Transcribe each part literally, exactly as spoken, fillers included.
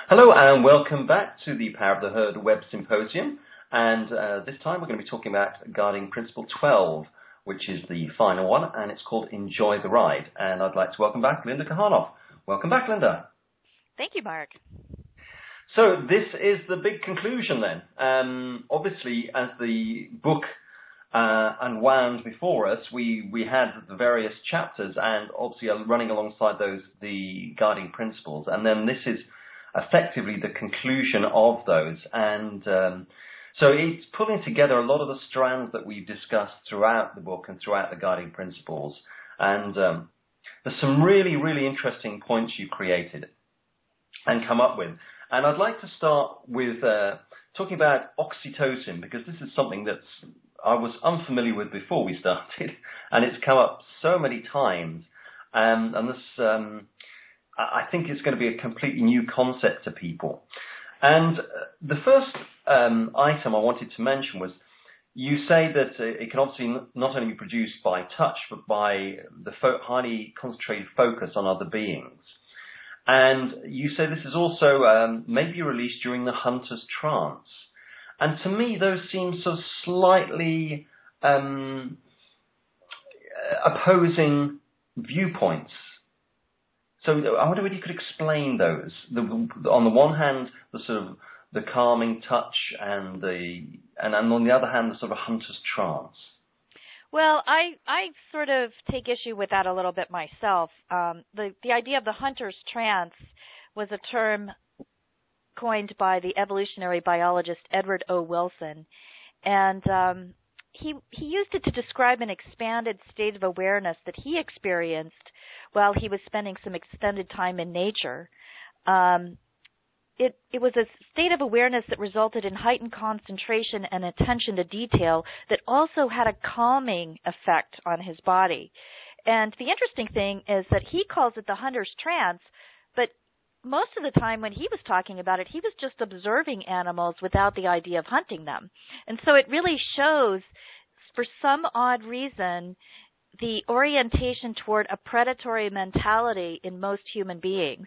Hello and welcome back to the Power of the Herd Web Symposium, and uh, this time we're going to be talking about Guiding Principle twelve, which is the final one, and it's called Enjoy the Ride. And I'd like to welcome back Linda Kahanoff. Welcome back, Linda. Thank you, Mark. So this is the big conclusion then. Um, obviously, as the book uh, unwound before us, we, we had the various chapters, and obviously uh, running alongside those, the guiding principles, and then this is effectively the conclusion of those. And um, so it's pulling together a lot of the strands that we've discussed throughout the book and throughout the guiding principles. And um, there's some really, really interesting points you created and come up with. And I'd like to start with uh, talking about oxytocin, because this is something that I was unfamiliar with before we started, and it's come up so many times. Um, and this... Um, I think it's going to be a completely new concept to people. And the first um, item I wanted to mention was, you say that it can obviously not only be produced by touch, but by the fo- highly concentrated focus on other beings. And you say this is also um, maybe released during the hunter's trance. And to me, those seem so slightly um, opposing viewpoints. So I wonder if you could explain those. The, on the one hand, the sort of the calming touch, and the and, and on the other hand, the sort of hunter's trance. Well, I I sort of take issue with that a little bit myself. Um, the the idea of the hunter's trance was a term coined by the evolutionary biologist Edward O. Wilson, and um, he he used it to describe an expanded state of awareness that he experienced while he was spending some extended time in nature. Um, it, it was a state of awareness that resulted in heightened concentration and attention to detail that also had a calming effect on his body. And the interesting thing is that he calls it the hunter's trance, but most of the time when he was talking about it, he was just observing animals without the idea of hunting them. And so it really shows, for some odd reason, the orientation toward a predatory mentality in most human beings.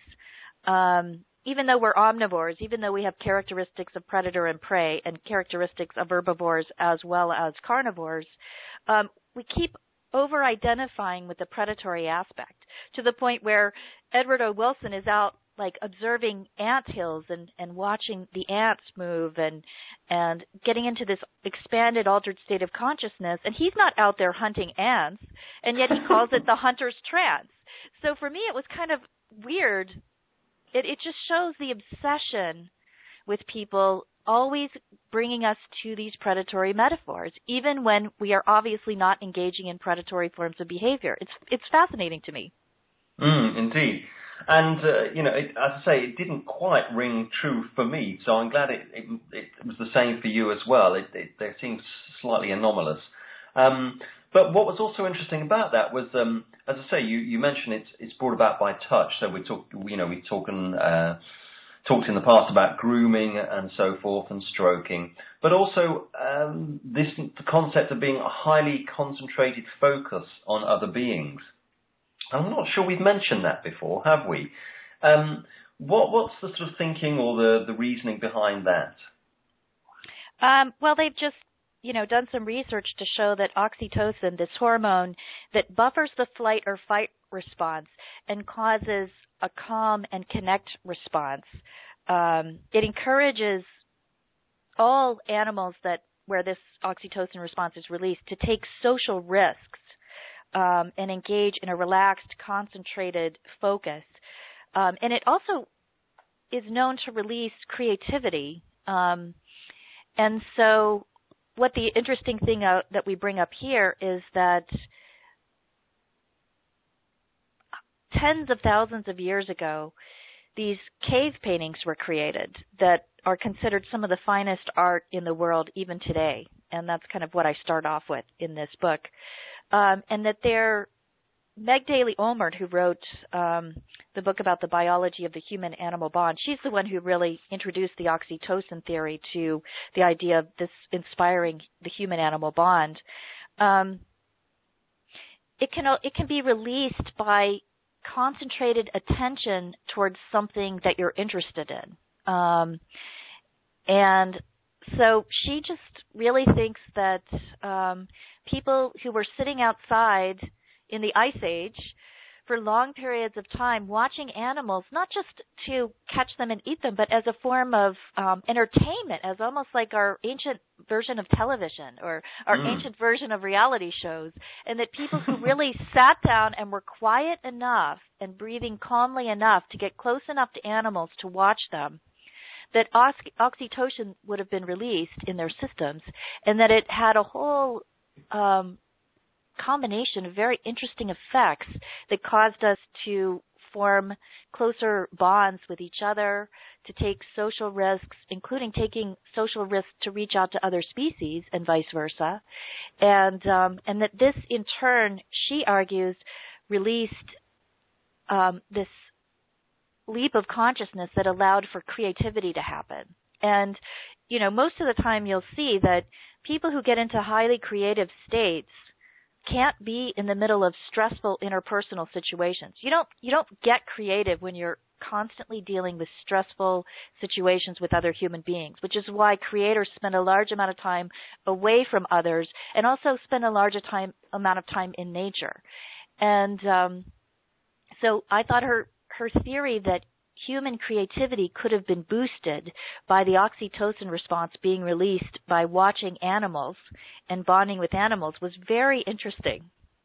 Um, even though we're omnivores, even though we have characteristics of predator and prey and characteristics of herbivores as well as carnivores, um, we keep over-identifying with the predatory aspect to the point where Edward O. Wilson is out like observing ant hills and, and watching the ants move and and getting into this expanded, altered state of consciousness. And he's not out there hunting ants, and yet he calls it the hunter's trance. So for me, it was kind of weird. It, it just shows the obsession with people always bringing us to these predatory metaphors, even when we are obviously not engaging in predatory forms of behavior. It's it's fascinating to me. Mm, indeed. And, uh, you know, it, as I say, it didn't quite ring true for me, so I'm glad it, it, it was the same for you as well. It, it, they seemed slightly anomalous. Um, but what was also interesting about that was, um, as I say, you, you mentioned it's, it's brought about by touch. So we talk, you know, we've talking, uh, talked in the past about grooming and so forth and stroking, but also um, this the concept of being a highly concentrated focus on other beings. I'm not sure we've mentioned that before, have we? Um, what, what's the sort of thinking or the, the reasoning behind that? Um, well, they've just, you know, done some research to show that oxytocin, this hormone that buffers the flight or fight response and causes a calm and connect response, um, it encourages all animals that where this oxytocin response is released to take social risks. Um, and engage in a relaxed, concentrated focus. Um, and it also is known to release creativity. Um, and so what the interesting thing uh, that we bring up here is that tens of thousands of years ago, these cave paintings were created that are considered some of the finest art in the world even today. And that's kind of what I start off with in this book. Um, and that they're Meg Daly Olmert, who wrote um, the book about the biology of the human-animal bond, she's the one who really introduced the oxytocin theory to the idea of this inspiring the human-animal bond. Um, it can it can be released by concentrated attention towards something that you're interested in. Um, and so she just really thinks that um, people who were sitting outside in the Ice Age for long periods of time watching animals, not just to catch them and eat them, but as a form of um, entertainment, as almost like our ancient version of television or our mm. ancient version of reality shows, and that people who really sat down and were quiet enough and breathing calmly enough to get close enough to animals to watch them, that oxytocin would have been released in their systems, and that it had a whole um, combination of very interesting effects that caused us to form closer bonds with each other, to take social risks, including taking social risks to reach out to other species and vice versa. And, um, and that this, in turn, she argues, released um, this leap of consciousness that allowed for creativity to happen. And, you know, most of the time you'll see that people who get into highly creative states can't be in the middle of stressful interpersonal situations. You don't you don't get creative when you're constantly dealing with stressful situations with other human beings, which is why creators spend a large amount of time away from others and also spend a larger time amount of time in nature. And um, so I thought her her theory that human creativity could have been boosted by the oxytocin response being released by watching animals and bonding with animals was very interesting.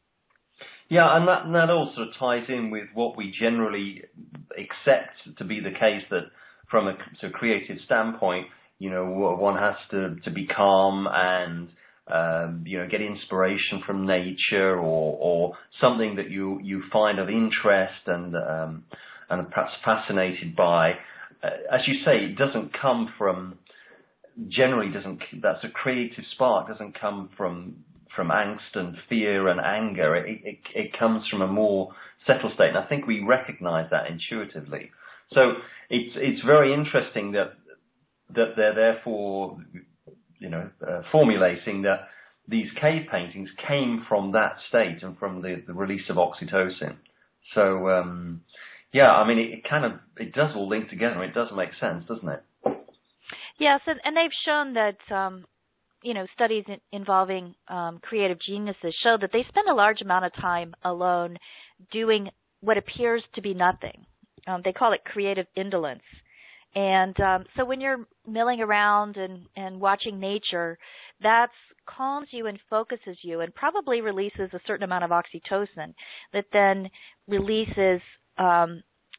Yeah, and that, and that all sort of ties in with what we generally accept to be the case, that from a sort of creative standpoint, you know, one has to, to be calm and, um, you know, get inspiration from nature or, or something that you, you find of interest and, um, and perhaps fascinated by. Uh, as you say, it doesn't come from, generally doesn't, that's a creative spark, doesn't come from from angst and fear and anger. It, it, it comes from a more settled state. And I think we recognize that intuitively. So it's it's very interesting that that they're therefore, you know, uh, formulating that these cave paintings came from that state and from the, the release of oxytocin. So, um, yeah, I mean, it, it kind of, it does all link together. It does make sense, doesn't it? Yes, and, and they've shown that, um, you know, studies in, involving um, creative geniuses show that they spend a large amount of time alone doing what appears to be nothing. Um, they call it creative indolence. And um, so when you're milling around and, and watching nature, that calms you and focuses you and probably releases a certain amount of oxytocin that then releases, um,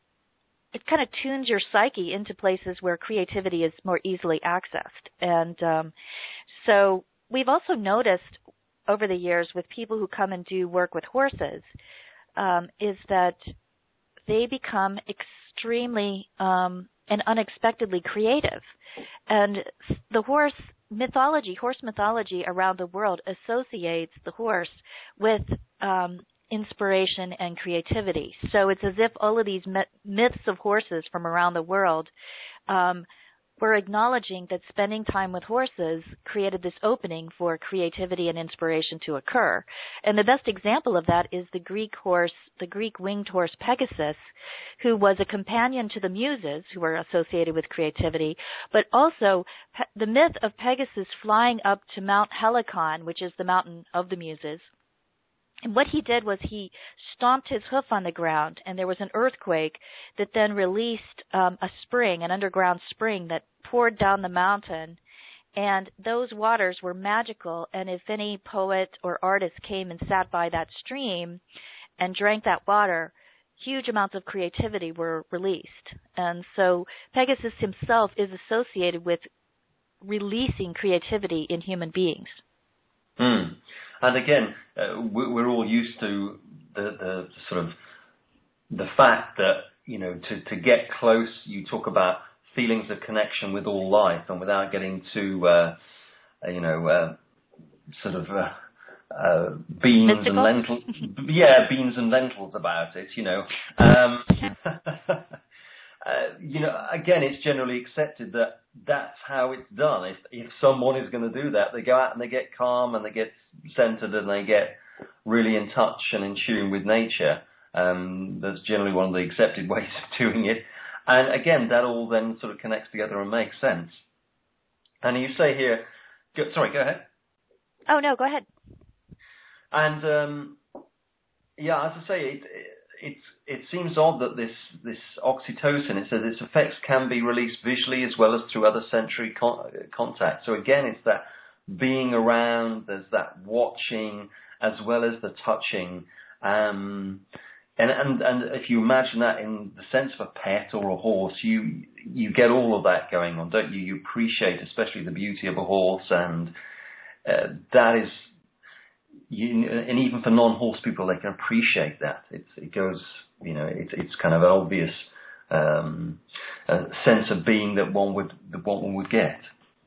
it kind of tunes your psyche into places where creativity is more easily accessed. And um, so we've also noticed over the years with people who come and do work with horses um, is that they become extremely um, and unexpectedly creative. And the horse mythology, horse mythology around the world associates the horse with um, inspiration and creativity. So it's as if all of these myths of horses from around the world um, were acknowledging that spending time with horses created this opening for creativity and inspiration to occur. And the best example of that is the Greek horse, the Greek winged horse Pegasus, who was a companion to the Muses, who were associated with creativity, but also the myth of Pegasus flying up to Mount Helicon, which is the mountain of the Muses. And what he did was he stomped his hoof on the ground, and there was an earthquake that then released um, a spring, an underground spring that poured down the mountain. And those waters were magical, and if any poet or artist came and sat by that stream and drank that water, huge amounts of creativity were released. And so Pegasus himself is associated with releasing creativity in human beings. Hmm. And again, uh, we're all used to the, the sort of the fact that, you know, to, to get close, you talk about feelings of connection with all life, and without getting too, uh, you know, uh, sort of uh, uh, beans Mystical? and lentils, yeah, beans and lentils about it, you know. Um, uh, you know, again, it's generally accepted that that's how it's done. If if someone is going to do that, they go out and they get calm and they get centered and they get really in touch and in tune with nature. Um, that's generally one of the accepted ways of doing it. And again, that all then sort of connects together and makes sense. And you say here, go, sorry, go ahead. Oh, no, go ahead. And um, yeah, as I say, it, it it seems odd that this this oxytocin, it says its effects can be released visually as well as through other sensory con- contact. So again, it's that being around, there's that watching as well as the touching. Um, and, and and if you imagine that in the sense of a pet or a horse, you you get all of that going on, don't you? You appreciate especially the beauty of a horse, and uh, that is, you, and even for non-horse people, they can appreciate that. It's, it goes, you know, it's it's kind of an obvious um, uh, sense of being that one would that one would get.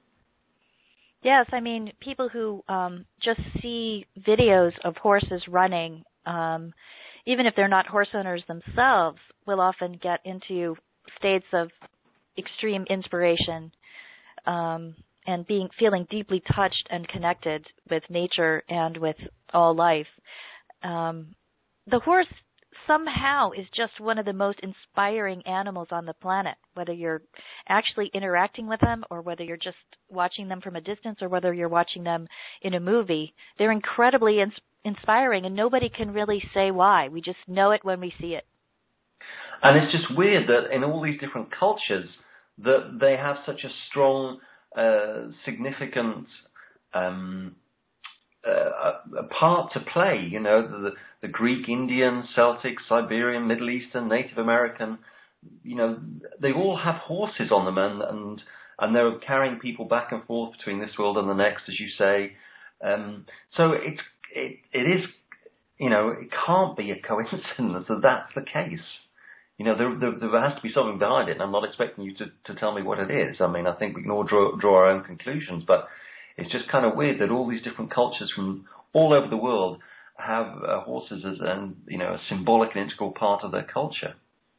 Yes, I mean, people who um, just see videos of horses running, um, even if they're not horse owners themselves, will often get into states of extreme inspiration um, and being feeling deeply touched and connected with nature and with all life. Um, the horse somehow is just one of the most inspiring animals on the planet, whether you're actually interacting with them or whether you're just watching them from a distance or whether you're watching them in a movie. They're incredibly ins- inspiring, and nobody can really say why. We just know it when we see it. And it's just weird that in all these different cultures that they have such a strong, uh, significant um, uh, a part to play. You know, the, the Greek, Indian, Celtic, Siberian, Middle Eastern, Native American, you know, they all have horses on them, and, and, and they're carrying people back and forth between this world and the next, as you say. Um, so it's, it, it is, you know, it can't be a coincidence that that's the case. You know, there, there, there has to be something behind it, and I'm not expecting you to, to tell me what it is. I mean, I think we can all draw, draw our own conclusions, but it's just kind of weird that all these different cultures from all over the world have uh, horses as an, you know, a symbolic and integral part of their culture.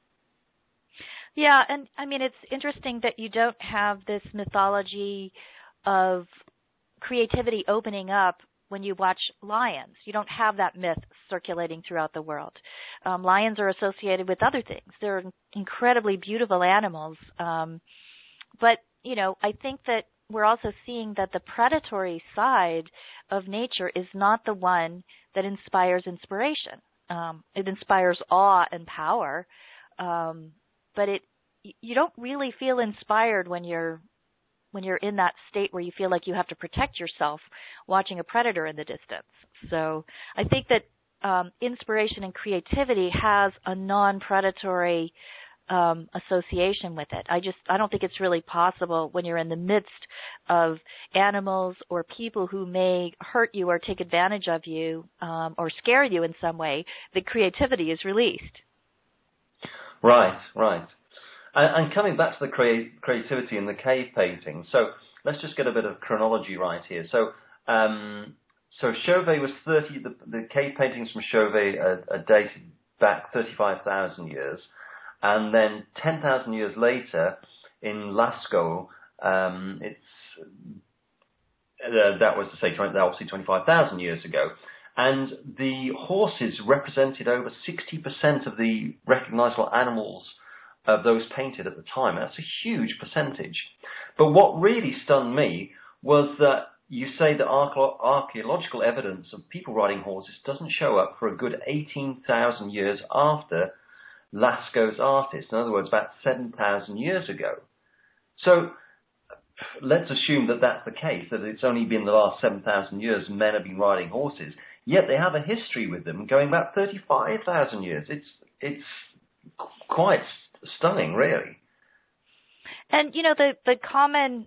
Yeah, and I mean, it's interesting that you don't have this mythology of creativity opening up when you watch lions. You don't have that myth circulating throughout the world. Um, lions are associated with other things. They're incredibly beautiful animals. Um, but, you know, I think that we're also seeing that the predatory side of nature is not the one that inspires inspiration. Um, it inspires awe and power, um, but it you don't really feel inspired when you're when you're in that state where you feel like you have to protect yourself watching a predator in the distance. So I think that um, inspiration and creativity has a non-predatory um, association with it. I just, I don't think it's really possible when you're in the midst of animals or people who may hurt you or take advantage of you um, or scare you in some way, that creativity is released. Right, right. And, and coming back to the crea- creativity in the cave painting, so let's just get a bit of chronology right here. So, um, so Chauvet was thirty. The, the cave paintings from Chauvet are, are dated back thirty-five thousand years, and then ten thousand years later, in Lascaux, um, it's uh, that was to say, obviously twenty-five thousand years ago. And the horses represented over sixty percent of the recognizable animals of those painted at the time. That's a huge percentage. But what really stunned me was that you say that archaeological evidence of people riding horses doesn't show up for a good eighteen thousand years after Lascaux's artist. In other words, about seven thousand years ago. So let's assume that that's the case, that it's only been the last seven thousand years men have been riding horses, yet they have a history with them going back thirty-five thousand years. It's it's quite stunning, really. And, you know, the, the common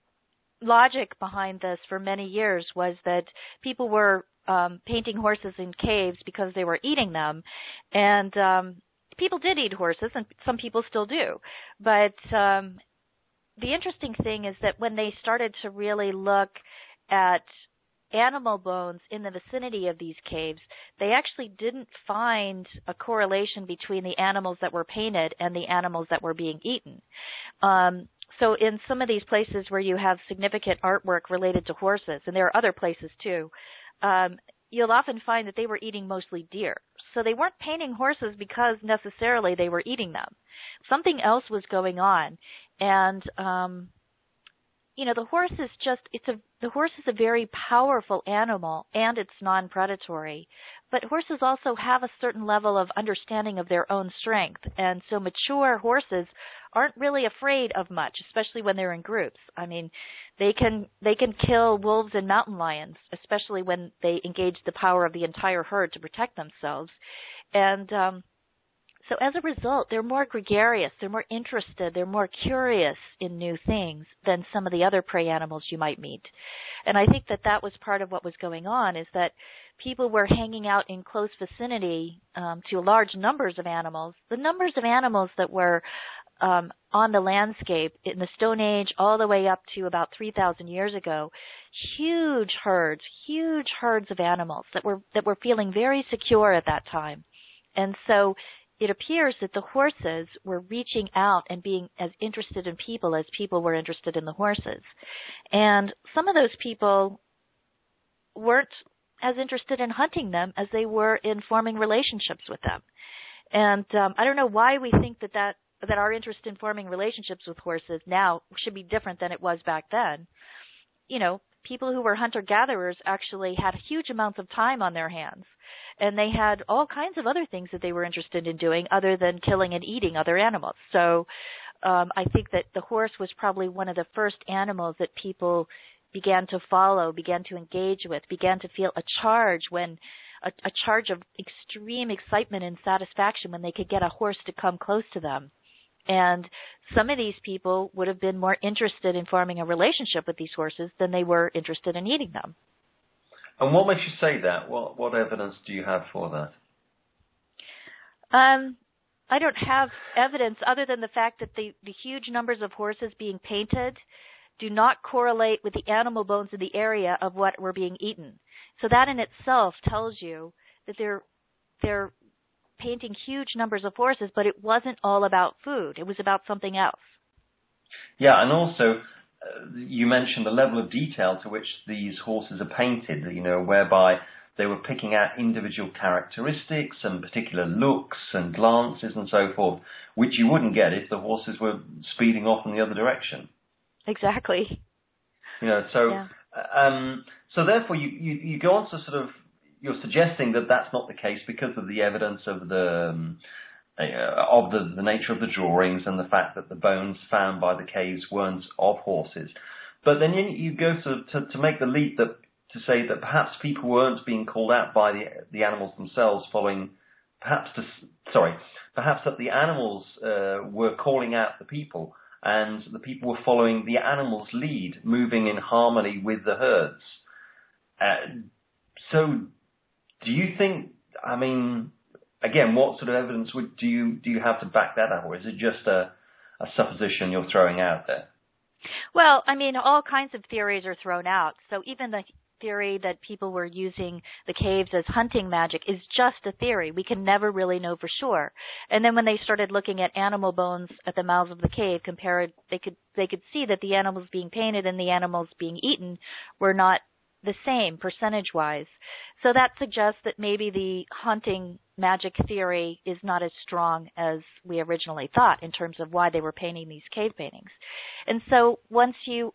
logic behind this for many years was that people were um, painting horses in caves because they were eating them. And um, people did eat horses, and some people still do. But um, the interesting thing is that when they started to really look at animal bones in the vicinity of these caves, they actually didn't find a correlation between the animals that were painted and the animals that were being eaten. Um, so in some of these places where you have significant artwork related to horses, and there are other places too, um, you'll often find that they were eating mostly deer. so they weren't painting horses because necessarily they were eating them. Something else was going on. And, um, you know, the horse is just, it's a, the horse is a very powerful animal, and it's non-predatory. But horses also have a certain level of understanding of their own strength. And so mature horses aren't really afraid of much, especially when they're in groups. I mean, they can, they can kill wolves and mountain lions, especially when they engage the power of the entire herd to protect themselves. And, um, So as a result, they're more gregarious, they're more interested, they're more curious in new things than some of the other prey animals you might meet. And I think that that was part of what was going on, is that people were hanging out in close vicinity um, to large numbers of animals. The numbers of animals that were um, on the landscape in the Stone Age all the way up to about three thousand years ago, huge herds, huge herds of animals that were that were feeling very secure at that time. And so it appears that the horses were reaching out and being as interested in people as people were interested in the horses. And some of those people weren't as interested in hunting them as they were in forming relationships with them. And um, I don't know why we think that, that that our interest in forming relationships with horses now should be different than it was back then. You know, people who were hunter-gatherers actually had huge amounts of time on their hands. And they had all kinds of other things that they were interested in doing other than killing and eating other animals. So um, I think that the horse was probably one of the first animals that people began to follow, began to engage with, began to feel a charge when a, a charge of extreme excitement and satisfaction when they could get a horse to come close to them. And some of these people would have been more interested in forming a relationship with these horses than they were interested in eating them. And what makes you say that? What what evidence do you have for that? Um, I don't have evidence other than the fact that the, the huge numbers of horses being painted do not correlate with the animal bones in the area of what were being eaten. So that in itself tells you that they're they're painting huge numbers of horses, but it wasn't all about food. It was about something else. Yeah, and also uh, you mentioned the level of detail to which these horses are painted, you know, whereby they were picking out individual characteristics and particular looks and glances and so forth, which you wouldn't get if the horses were speeding off in the other direction. Exactly. You know, so yeah. um, so therefore you, you, you go on to sort of, you're suggesting that that's not the case because of the evidence of the um, uh, of the, the nature of the drawings and the fact that the bones found by the caves weren't of horses. But then you, you go to, to to make the leap that to say that perhaps people weren't being called out by the the animals themselves, following perhaps to, sorry perhaps that the animals uh, were calling out the people, and the people were following the animals' lead, moving in harmony with the herds. Uh, so. Do you think, I mean, again, what sort of evidence would, do you do you have to back that up, or is it just a, a supposition you're throwing out there? Well, I mean, all kinds of theories are thrown out. So even the theory that people were using the caves as hunting magic is just a theory. We can never really know for sure. And then when they started looking at animal bones at the mouths of the cave, compared, they could they could see that the animals being painted and the animals being eaten were not the same percentage-wise. So that suggests that maybe the hunting magic theory is not as strong as we originally thought in terms of why they were painting these cave paintings. And so once you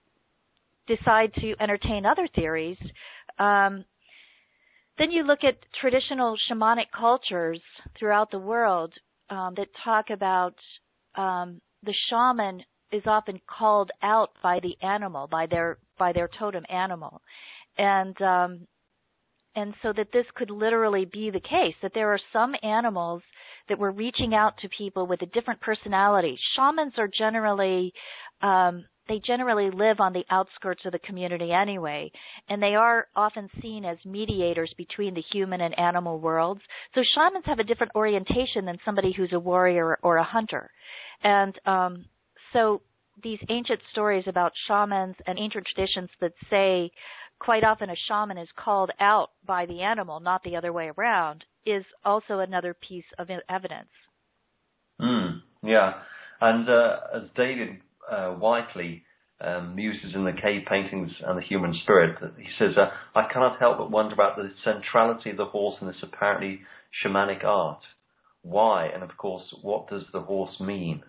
decide to entertain other theories, um, then you look at traditional shamanic cultures throughout the world um, that talk about um, the shaman is often called out by the animal, by their by their totem animal, and um, and so that this could literally be the case, that there are some animals that were reaching out to people with a different personality. Shamans are generally um, they generally live on the outskirts of the community anyway, and they are often seen as mediators between the human and animal worlds. So shamans have a different orientation than somebody who's a warrior or a hunter, and um, so these ancient stories about shamans and ancient traditions that say quite often a shaman is called out by the animal, not the other way around, is also another piece of evidence. Mm, yeah. And uh, as David uh, Whiteley um, uses in the cave paintings and the human spirit. He says, uh, I cannot help but wonder about the centrality of the horse in this apparently shamanic art. Why? And of course, what does the horse mean?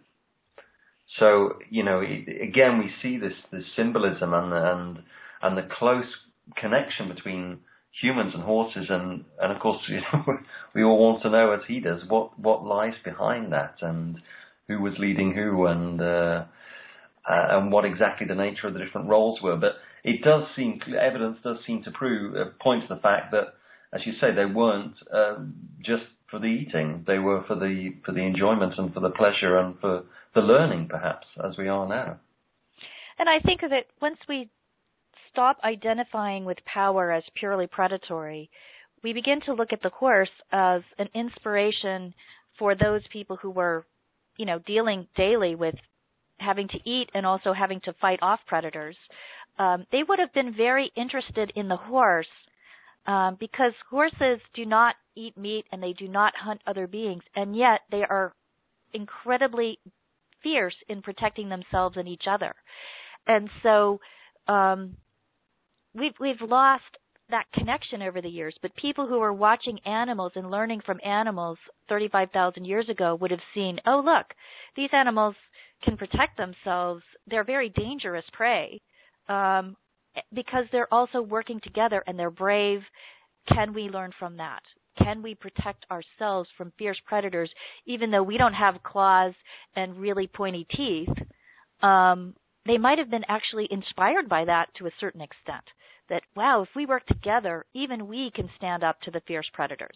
So, you know, again, we see this, this symbolism and, and, and the close connection between humans and horses, and, and of course, you know, we all want to know, as he does, what, what lies behind that, and who was leading who, and uh, uh, and what exactly the nature of the different roles were. But it does seem, evidence does seem to prove, uh, point to the fact that, as you say, they weren't uh, just for the eating; they were for the for the enjoyment and for the pleasure and for the learning, perhaps, as we are now. And I think that once we stop identifying with power as purely predatory, we begin to look at the horse as an inspiration for those people who were, you know, dealing daily with having to eat and also having to fight off predators. Um, they would have been very interested in the horse um, because horses do not eat meat and they do not hunt other beings, and yet they are incredibly fierce in protecting themselves and each other. And so um, we've we've lost that connection over the years, but people who were watching animals and learning from animals thirty-five thousand years ago would have seen, oh, look, these animals can protect themselves. They're very dangerous prey um, because they're also working together and they're brave. Can we learn from that? Can we protect ourselves from fierce predators, even though we don't have claws and really pointy teeth? Um, they might have been actually inspired by that to a certain extent. That, wow, if we work together, even we can stand up to the fierce predators.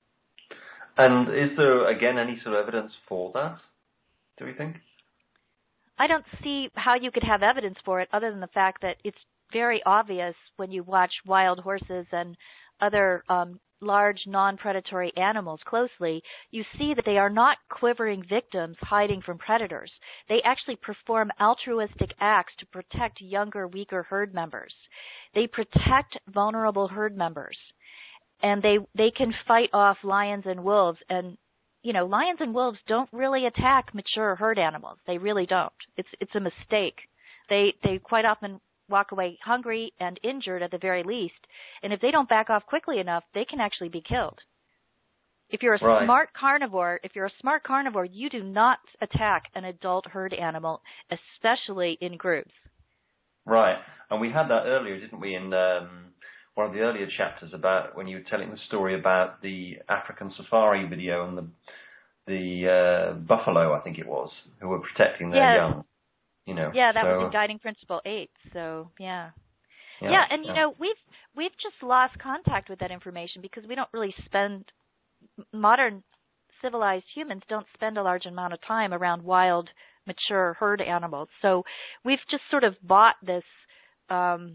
And is there, again, any sort of evidence for that, do we think? I don't see how you could have evidence for it other than the fact that it's very obvious when you watch wild horses and other um, large non-predatory animals closely. You see that they are not quivering victims hiding from predators. They actually perform altruistic acts to protect younger, weaker herd members. They protect vulnerable herd members, and they they can fight off lions and wolves. And you know, lions and wolves don't really attack mature herd animals. They really don't. It's it's a mistake. They they quite often walk away hungry and injured at the very least. And if they don't back off quickly enough, they can actually be killed. If you're a right. smart carnivore, if you're a smart carnivore, you do not attack an adult herd animal, especially in groups. Right. And we had that earlier, didn't we, in um, one of the earlier chapters about when you were telling the story about the African safari video and the the uh, buffalo, I think it was, who were protecting their yes. young. You know, yeah, that so, was in Guiding Principle eight. So yeah, yeah, yeah, and you yeah. know we've we've just lost contact with that information because we don't really spend modern civilized humans don't spend a large amount of time around wild, mature herd animals. So we've just sort of bought this um,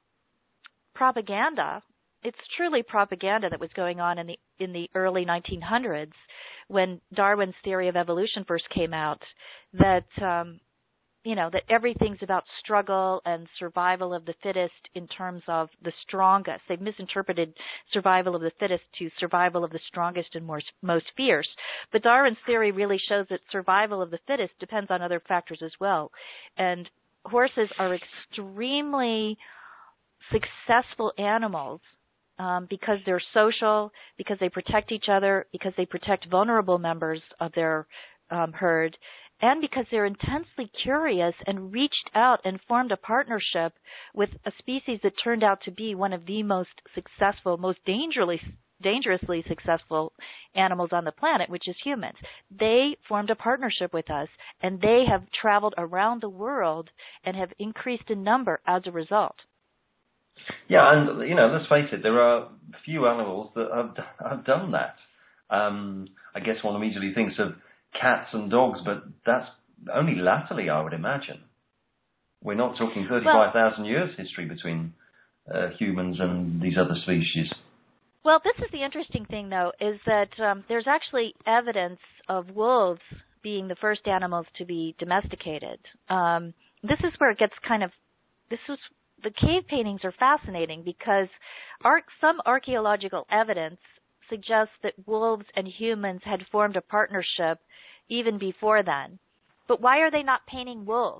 propaganda. It's truly propaganda that was going on in the in the early nineteen hundreds when Darwin's theory of evolution first came out. That um, you know, that everything's about struggle and survival of the fittest in terms of the strongest. They've misinterpreted survival of the fittest to survival of the strongest and more, most fierce. But Darwin's theory really shows that survival of the fittest depends on other factors as well. And horses are extremely successful animals um, because they're social, because they protect each other, because they protect vulnerable members of their um, herd, and because they're intensely curious and reached out and formed a partnership with a species that turned out to be one of the most successful, most dangerously, dangerously successful animals on the planet, which is humans. They formed a partnership with us, and they have traveled around the world and have increased in number as a result. Yeah, and, you know, let's face it, there are few animals that have, have done that. Um, I guess one immediately thinks of cats and dogs, but that's only latterly, I would imagine. We're not talking thirty-five thousand well, years history between uh, humans and these other species. Well, this is the interesting thing, though, is that um, there's actually evidence of wolves being the first animals to be domesticated. Um, this is where it gets kind of, this is, the cave paintings are fascinating because ar- some archaeological evidence suggests that wolves and humans had formed a partnership even before then. But why are they not painting wolves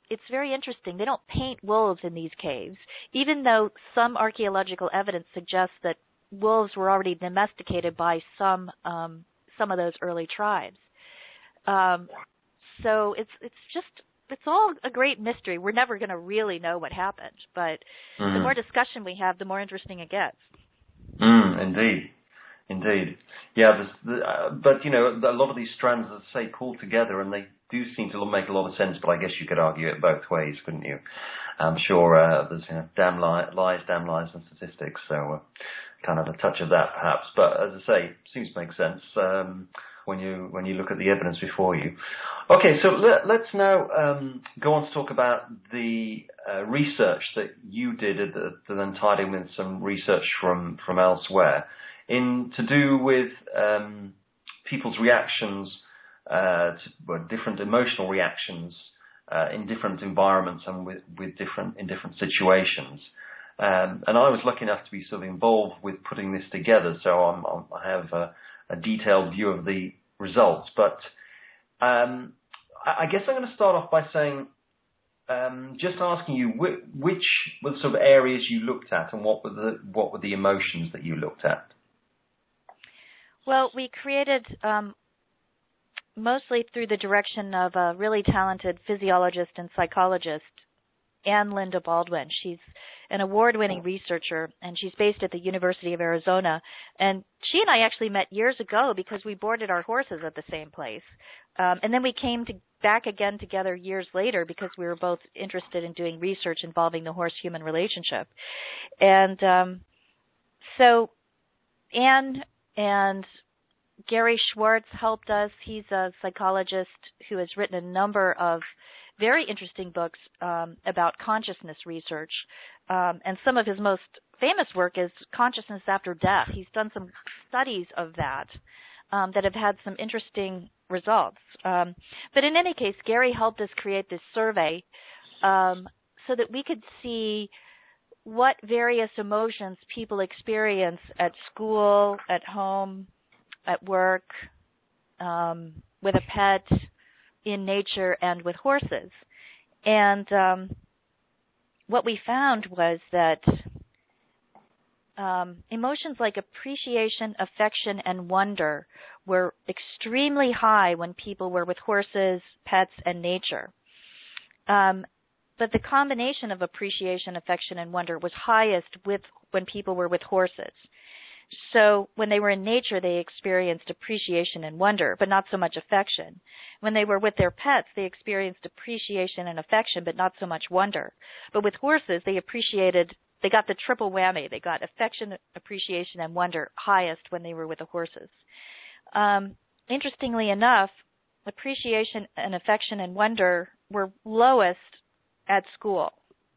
it's very interesting. They don't paint wolves in these caves, even though some archaeological evidence suggests that wolves were already domesticated by some um, some of those early tribes. Um, so it's it's just it's all a great mystery. We're never going to really know what happened, but mm. the more discussion we have, the more interesting it gets. Mm, indeed, indeed, yeah. The, uh, but you know, a lot of these strands, as I say, pull together, and they do seem to make a lot of sense. But I guess you could argue it both ways, couldn't you? I'm sure uh, there's you know, damn li- lies, damn lies, and statistics. So uh, kind of a touch of that, perhaps. But as I say, seems to make sense. Um, when you when you look at the evidence before you. Okay, so let, let's now um, go on to talk about the uh, research that you did, uh, that then tied in with some research from, from elsewhere, in to do with um, people's reactions, uh, to, well, different emotional reactions uh, in different environments and with, with different in different situations. Um, and I was lucky enough to be sort of involved with putting this together, so I'm, I'm, I have a, a detailed view of the results. But um, I, I guess I'm going to start off by saying, um, just asking you which, which were the sort of areas you looked at, and what were the what were the emotions that you looked at? Well, we created um, mostly through the direction of a really talented physiologist and psychologist, Anne Linda Baldwin. She's an award-winning researcher, and she's based at the University of Arizona. And she and I actually met years ago because we boarded our horses at the same place. Um, and then we came to, back again together years later because we were both interested in doing research involving the horse-human relationship. And um, so Anne and Gary Schwartz helped us. He's a psychologist who has written a number of very interesting books um, about consciousness research. Um, and some of his most famous work is Consciousness After Death. He's done some studies of that um, that have had some interesting results. Um, but in any case, Gary helped us create this survey um, so that we could see what various emotions people experience at school, at home, at work, um, with a pet, in nature, and with horses. And um, what we found was that um, emotions like appreciation, affection, and wonder were extremely high when people were with horses, pets, and nature. Um, but the combination of appreciation, affection, and wonder was highest with when people were with horses. So when they were in nature, they experienced appreciation and wonder, but not so much affection. When they were with their pets, they experienced appreciation and affection, but not so much wonder. But with horses, they appreciated, they got the triple whammy. They got affection, appreciation, and wonder highest when they were with the horses. Um, interestingly enough, appreciation and affection and wonder were lowest at school.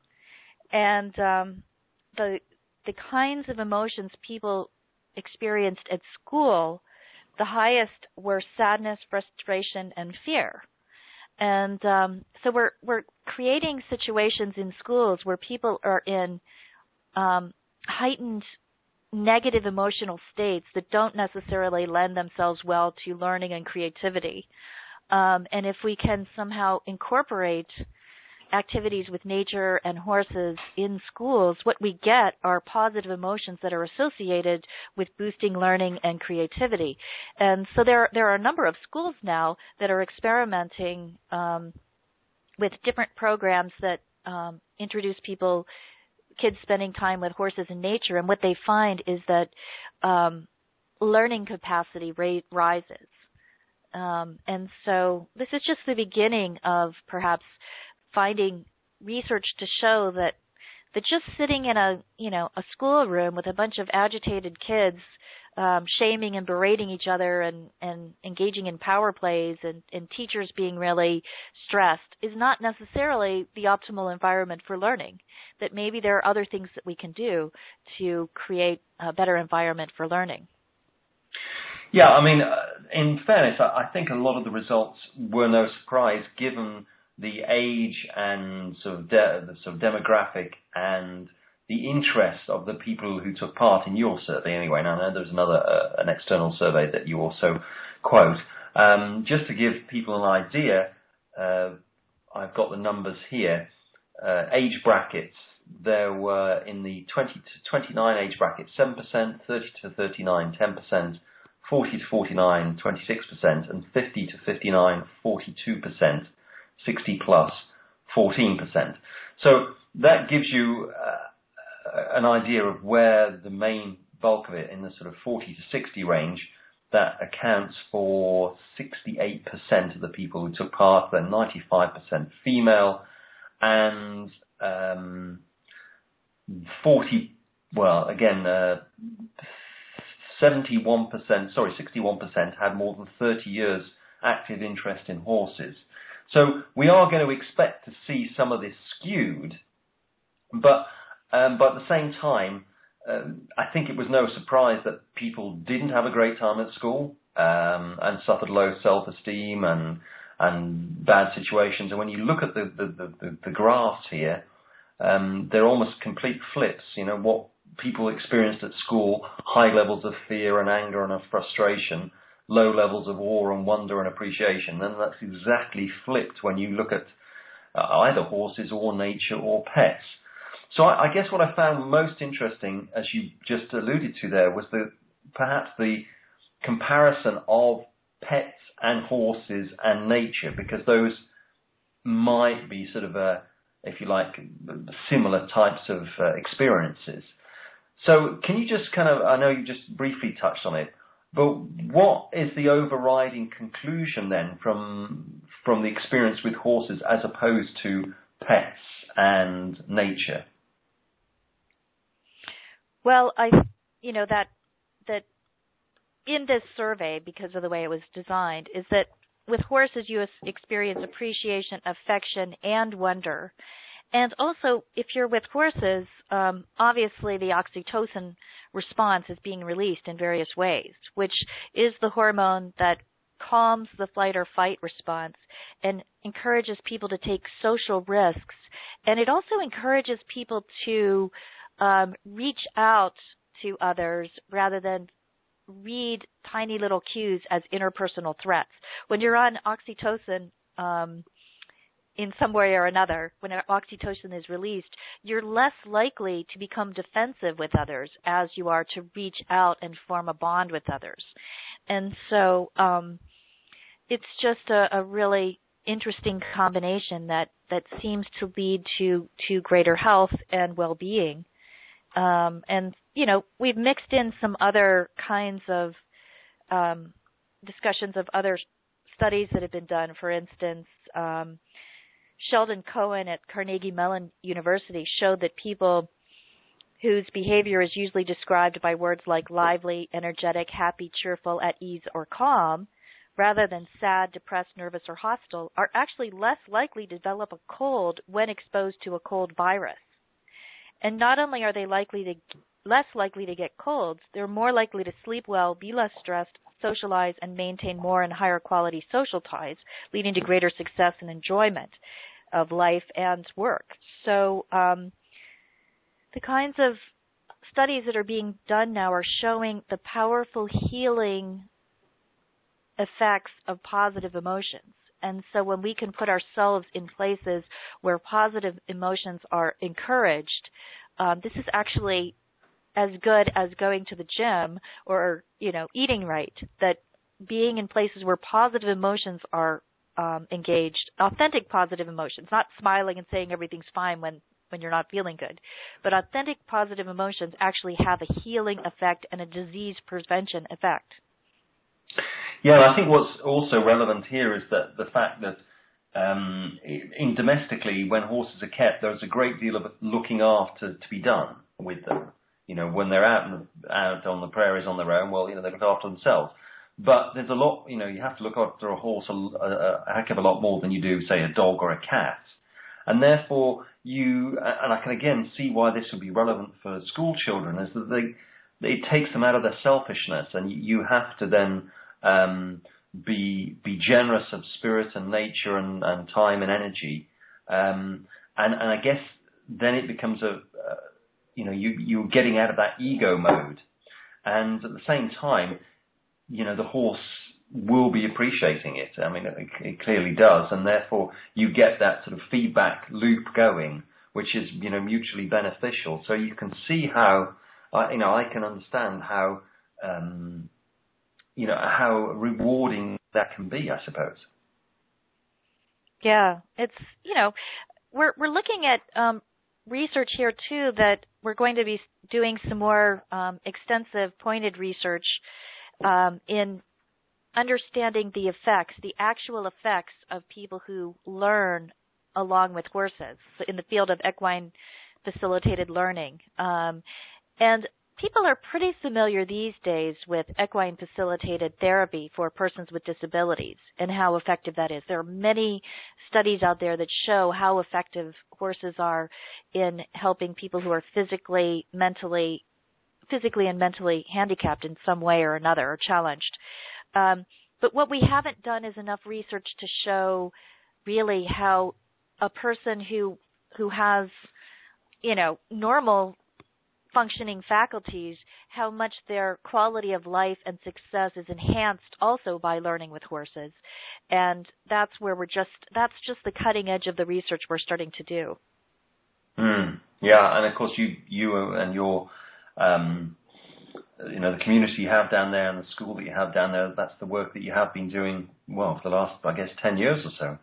And um, the the kinds of emotions people experienced at school, the highest were sadness, frustration, and fear. And um, so we're we're creating situations in schools where people are in um, heightened negative emotional states that don't necessarily lend themselves well to learning and creativity. Um, and if we can somehow incorporate activities with nature and horses in schools, what we get are positive emotions that are associated with boosting learning and creativity. And so there, there are a number of schools now that are experimenting um, with different programs that um, introduce people, kids spending time with horses in nature, and what they find is that um, learning capacity rate rises. Um, and so this is just the beginning of perhaps finding research to show that that just sitting in a you know a schoolroom with a bunch of agitated kids um, shaming and berating each other and, and engaging in power plays and, and teachers being really stressed is not necessarily the optimal environment for learning. That maybe there are other things that we can do to create a better environment for learning. Yeah, I mean, uh, in fairness, I, I think a lot of the results were no surprise given the age and sort of de- the sort of demographic and the interest of the people who took part in your survey. Anyway, now I know there's another uh, an external survey that you also quote. Um, just to give people an idea, uh, I've got the numbers here. Uh, age brackets. There were in the twenty to twenty-nine age bracket seven percent, thirty to thirty-nine ten percent, forty to forty-nine twenty-six percent, and fifty to fifty-nine forty-two percent, sixty plus fourteen percent. So that gives you uh, an idea of where the main bulk of it, in the sort of forty to sixty range, that accounts for sixty-eight percent of the people who took part. They're ninety-five percent female, and um, forty, well, again, uh, seventy-one percent, sorry, sixty-one percent had more than thirty years active interest in horses. So we are going to expect to see some of this skewed, but um, but at the same time, um, I think it was no surprise that people didn't have a great time at school um, and suffered low self-esteem and and bad situations. And when you look at the the, the, the graphs here, um, they're almost complete flips. You know, what people experienced at school, high levels of fear and anger and of frustration, low levels of awe and wonder and appreciation. And that's exactly flipped when you look at uh, either horses or nature or pets. So I, I guess what I found most interesting, as you just alluded to there, was the perhaps the comparison of pets and horses and nature, because those might be sort of, a, if you like, similar types of uh, experiences. So can you just kind of, I know you just briefly touched on it, but what is the overriding conclusion then from from the experience with horses as opposed to pets and nature? Well, I, you know, that that in this survey, because of the way it was designed, is that with horses you experience appreciation, affection, and wonder. And also, if you're with horses, um, obviously the oxytocin response is being released in various ways, which is the hormone that calms the flight or fight response and encourages people to take social risks. And it also encourages people to um, reach out to others rather than read tiny little cues as interpersonal threats. When you're on oxytocin, um, in some way or another, when oxytocin is released, you're less likely to become defensive with others as you are to reach out and form a bond with others. And so um, it's just a, a really interesting combination that, that seems to lead to, to greater health and well-being. Um, and, you know, we've mixed in some other kinds of um, discussions of other studies that have been done. For instance, um, Sheldon Cohen at Carnegie Mellon University showed that people whose behavior is usually described by words like lively, energetic, happy, cheerful, at ease, or calm, rather than sad, depressed, nervous, or hostile, are actually less likely to develop a cold when exposed to a cold virus. And not only are they likely to less likely to get colds, they're more likely to sleep well, be less stressed, socialize, and maintain more and higher quality social ties, leading to greater success and enjoyment of life and work. So um, the kinds of studies that are being done now are showing the powerful healing effects of positive emotions. And so when we can put ourselves in places where positive emotions are encouraged, um, this is actually as good as going to the gym or, you know, eating right, that being in places where positive emotions are um, engaged, authentic positive emotions, not smiling and saying everything's fine when, when you're not feeling good, but authentic positive emotions actually have a healing effect and a disease prevention effect. Yeah, I think what's also relevant here is that the fact that um, in domestically, when horses are kept, there's a great deal of looking after to be done with them. You know, when they're out out on the prairies on their own, well, you know, they look after themselves. But there's a lot, you know, you have to look after a horse a, a, a heck of a lot more than you do, say, a dog or a cat. And therefore, you, and I can again see why this would be relevant for school children, is that they, it takes them out of their selfishness, and you have to then um, be be generous of spirit and nature and, and time and energy. Um, and, and I guess then it becomes a, uh, you know, you, you're getting out of that ego mode. And at the same time, you know, the horse will be appreciating it. I mean, it, it clearly does, and therefore you get that sort of feedback loop going, which is, you know, mutually beneficial. So you can see how, uh, you know, I can understand how, um, you know, how rewarding that can be, I suppose. Yeah, it's, you know, we're we're looking at um, research here too that we're going to be doing some more um, extensive, pointed research um, in understanding the effects, the actual effects of people who learn along with horses in the field of equine facilitated learning. Um, and people are pretty familiar these days with equine facilitated therapy for persons with disabilities and how effective that is. There are many studies out there that show how effective horses are in helping people who are physically, mentally, physically and mentally handicapped in some way or another or challenged. Um, but what we haven't done is enough research to show really how a person who who has, you know, normal functioning faculties, how much their quality of life and success is enhanced also by learning with horses. And that's where we're just, that's just the cutting edge of the research we're starting to do. Mm, yeah, and of course you, you and your, um, you know, the community you have down there and the school that you have down there, that's the work that you have been doing, well, for the last, I guess, ten years or so.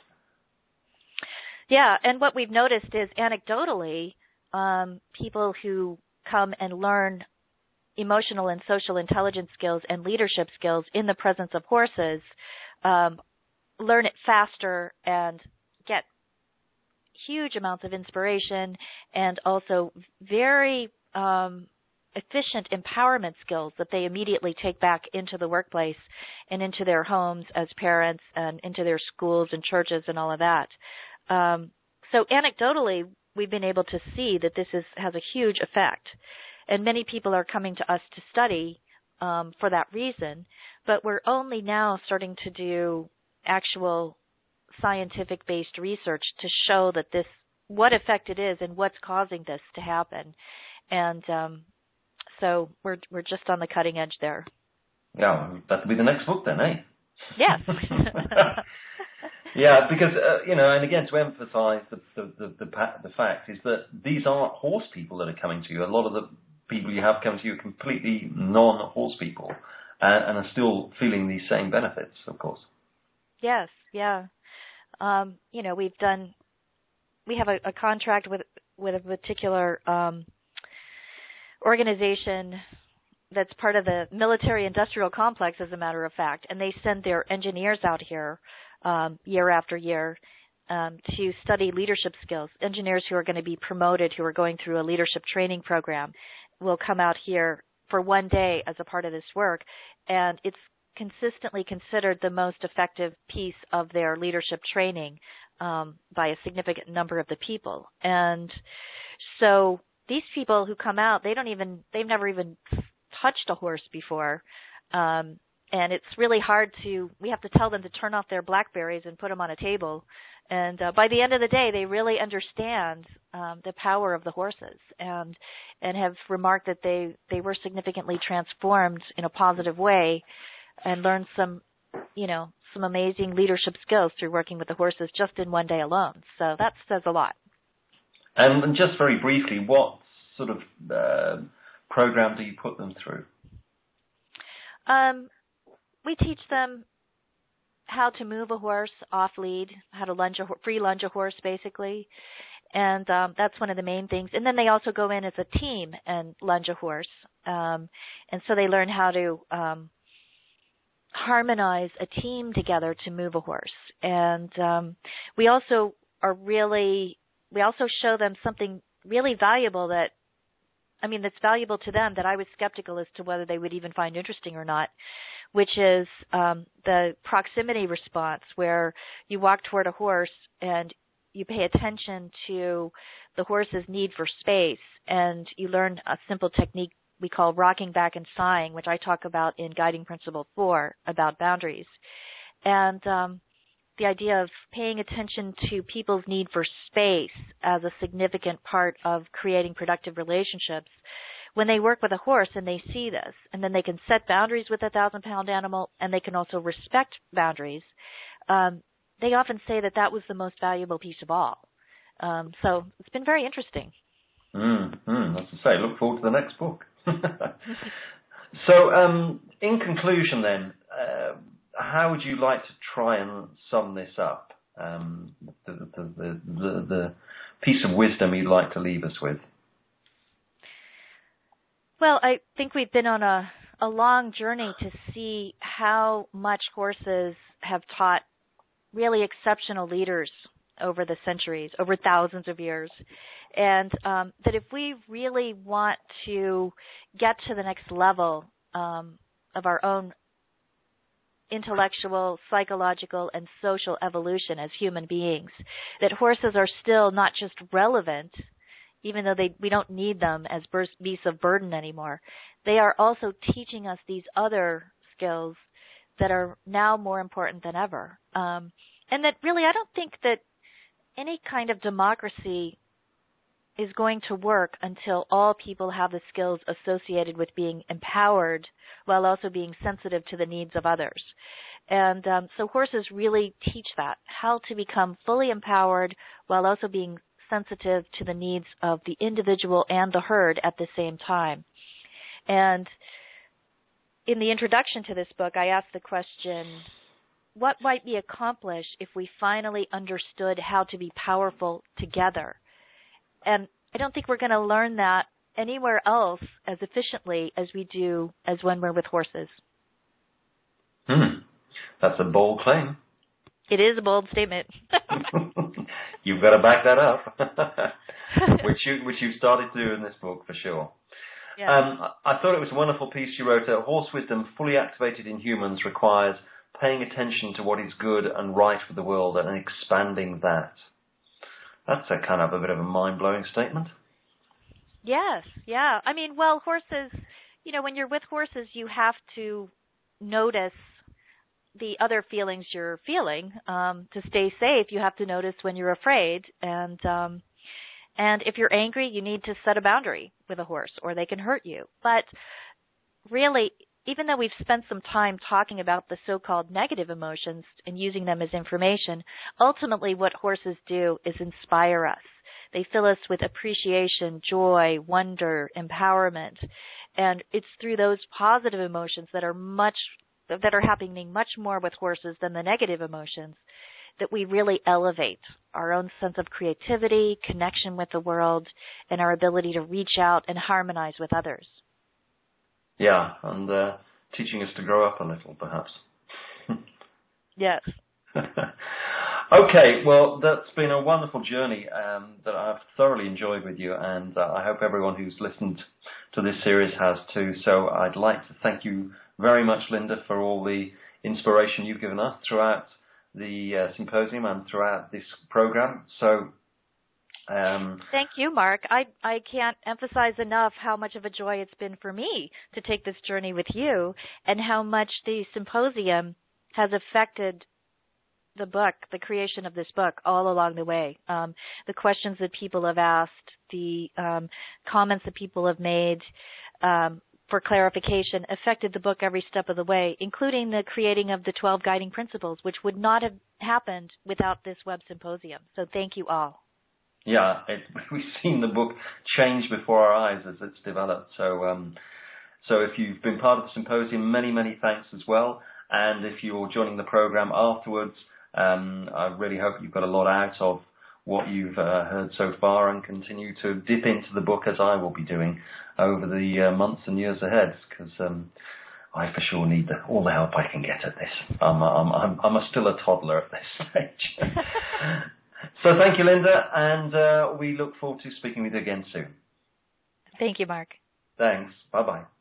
Yeah, and what we've noticed is anecdotally, um, people who come and learn emotional and social intelligence skills and leadership skills in the presence of horses um, learn it faster and get huge amounts of inspiration and also very um, efficient empowerment skills that they immediately take back into the workplace and into their homes as parents and into their schools and churches and all of that. Um, so anecdotally, we've been able to see that this is, has a huge effect. And many people are coming to us to study um, for that reason. But we're only now starting to do actual scientific-based research to show that this, what effect it is and what's causing this to happen. And um, so we're we're just on the cutting edge there. Yeah, that'll be the next book then, eh? Yes. Yeah, because, uh, you know, and again, to emphasize the, the, the, the, the fact is that these aren't horse people that are coming to you. A lot of the people you have coming to you are completely non-horse people and, and are still feeling these same benefits, of course. Yes, yeah. Um, you know, we've done, we have a, a contract with, with a particular um, organization that's part of the military industrial complex, as a matter of fact, and they send their engineers out here Um, year after year um, to study leadership skills. Engineers who are going to be promoted, who are going through a leadership training program, will come out here for one day as a part of this work, and it's consistently considered the most effective piece of their leadership training um, by a significant number of the people. And so these people who come out, they don't even, they've never even touched a horse before. Um, And it's really hard to, we have to tell them to turn off their Blackberries and put them on a table. And uh, by the end of the day, they really understand um, the power of the horses and and have remarked that they, they were significantly transformed in a positive way and learned some, you know, some amazing leadership skills through working with the horses just in one day alone. So that says a lot. And just very briefly, what sort of uh, program do you put them through? Um. We teach them how to move a horse off lead, how to lunge a, free lunge a horse, basically. And um, that's one of the main things. And then they also go in as a team and lunge a horse. Um, and so they learn how to um, harmonize a team together to move a horse. And um, we also are really, we also show them something really valuable that, I mean, that's valuable to them that I was skeptical as to whether they would even find interesting or not, which is um, the proximity response, where you walk toward a horse and you pay attention to the horse's need for space, and you learn a simple technique we call rocking back and sighing, which I talk about in Guiding Principle four about boundaries. And um, the idea of paying attention to people's need for space as a significant part of creating productive relationships when they work with a horse and they see this, and then they can set boundaries with a thousand-pound animal, and they can also respect boundaries, um, they often say that that was the most valuable piece of all. Um, so it's been very interesting. Mm, mm, as I say, look forward to the next book. So, um, in conclusion then, uh, how would you like to try and sum this up? Um, the, the, the, the, the piece of wisdom you'd like to leave us with? Well, I think we've been on a, a long journey to see how much horses have taught really exceptional leaders over the centuries, over thousands of years. And um, that if we really want to get to the next level um, of our own intellectual, psychological, and social evolution as human beings, that horses are still not just relevant, even though they, we don't need them as beasts of burden anymore. They are also teaching us these other skills that are now more important than ever. Um, and that really, I don't think that any kind of democracy is going to work until all people have the skills associated with being empowered while also being sensitive to the needs of others. And um, so horses really teach that, how to become fully empowered while also being sensitive to the needs of the individual and the herd at the same time. And in the introduction to this book, I asked the question, what might be accomplished if we finally understood how to be powerful together? And I don't think we're going to learn that anywhere else as efficiently as we do as when we're with horses. Hmm. That's a bold claim. It is a bold statement. You've got to back that up, which you which you started to do in this book for sure. Yeah. Um, I thought it was a wonderful piece you wrote. Uh, Horse wisdom fully activated in humans requires paying attention to what is good and right for the world and expanding that. That's a kind of a bit of a mind-blowing statement. Yes, yeah. I mean, well, horses, you know, when you're with horses, you have to notice the other feelings you're feeling. Um, to stay safe, you have to notice when you're afraid. And um, and if you're angry, you need to set a boundary with a horse or they can hurt you. But really, even though we've spent some time talking about the so-called negative emotions and using them as information, ultimately what horses do is inspire us. They fill us with appreciation, joy, wonder, empowerment. And it's through those positive emotions that are much that are happening much more with horses than the negative emotions that we really elevate our own sense of creativity, connection with the world, and our ability to reach out and harmonize with others. Yeah, and uh, teaching us to grow up a little, perhaps. Yes. Okay, well, that's been a wonderful journey um, that I've thoroughly enjoyed with you, and uh, I hope everyone who's listened to this series has too. So I'd like to thank you very much, Linda, for all the inspiration you've given us throughout the uh, symposium and throughout this program. So Um, Thank you, Mark. I, I can't emphasize enough how much of a joy it's been for me to take this journey with you and how much the symposium has affected the book, the creation of this book, all along the way. Um, the questions that people have asked, the um, comments that people have made um, for clarification affected the book every step of the way, including the creating of the twelve guiding principles, which would not have happened without this web symposium. So thank you all. Yeah, it, we've seen the book change before our eyes as it's developed. So, um, so if you've been part of the symposium, many, many thanks as well. And if you're joining the program afterwards, um, I really hope you've got a lot out of what you've uh, heard so far and continue to dip into the book as I will be doing over the uh, months and years ahead, because um, I for sure need the, all the help I can get at this. I'm, I'm, I'm, I'm a still a toddler at this stage. So thank you, Linda, and uh, we look forward to speaking with you again soon. Thank you, Mark. Thanks. Bye-bye.